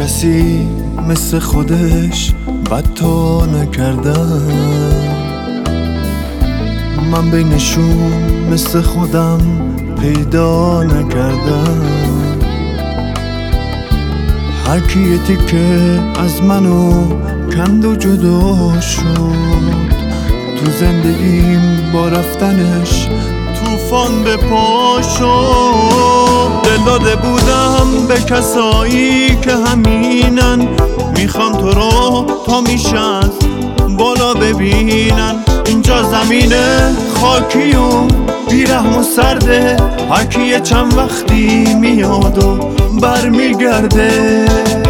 کسی مثل خودش بد تو نکردم، من بینشون مثل خودم پیدا نکردم. هر کی یه تیکه از منو کند و جدا شد، تو زندگیم با رفتنش طوفان به پا شد. دل داده بودم به کسایی که همینن، میخوان تو رو تا میشه از بالا ببینن. اینجا زمینه خاکی و بیرحم و سرده، هر کی یه چند وقتی میاد و برمیگرده.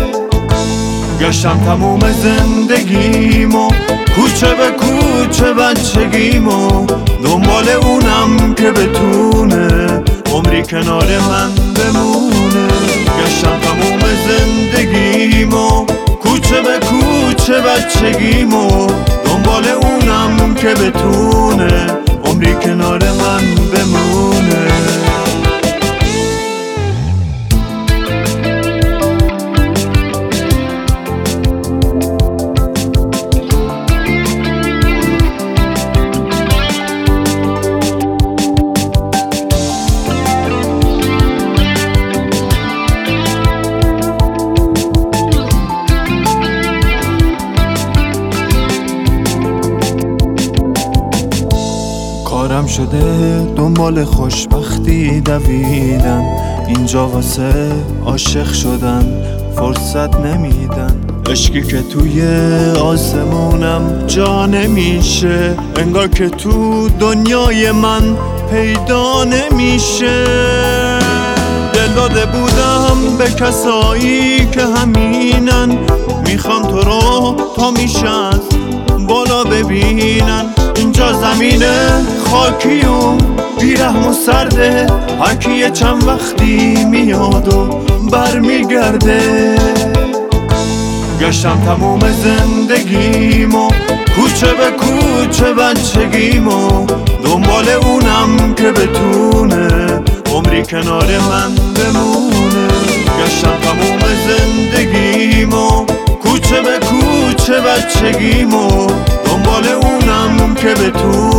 گشتم تموم زندگیمو کوچه به کوچه بچگیمو، دنبال اونم که بتونه عمری کنار من بمونه. گشتم تموم زندگیمو کوچه به کوچه بچگیمو، دنبال اونم که بتونه عمری کنار من بمونه. کارم شده دنبال خوشبختی دویدن، اینجا واسه عاشق شدن فرصت نمیدن. عشقی که توی آسمونم جا نمیشه، انگار که تو دنیای من پیدا نمیشه. دل داده بودم به کسایی که همینن، میخوان تو رو تا میشه از بالا ببینن. اینجا زمینه خاکی و بیرحم و سرده، هر کی یه چند وقتی میاد و برمیگرده. گشتم تموم زندگیمو کوچه به کوچه بچگیمو، دنبال اونم که بتونه عمری کنار من بمونه. گشتم تموم زندگیمو کوچه به کوچه بچگیمو، دنبال اونم که بتونه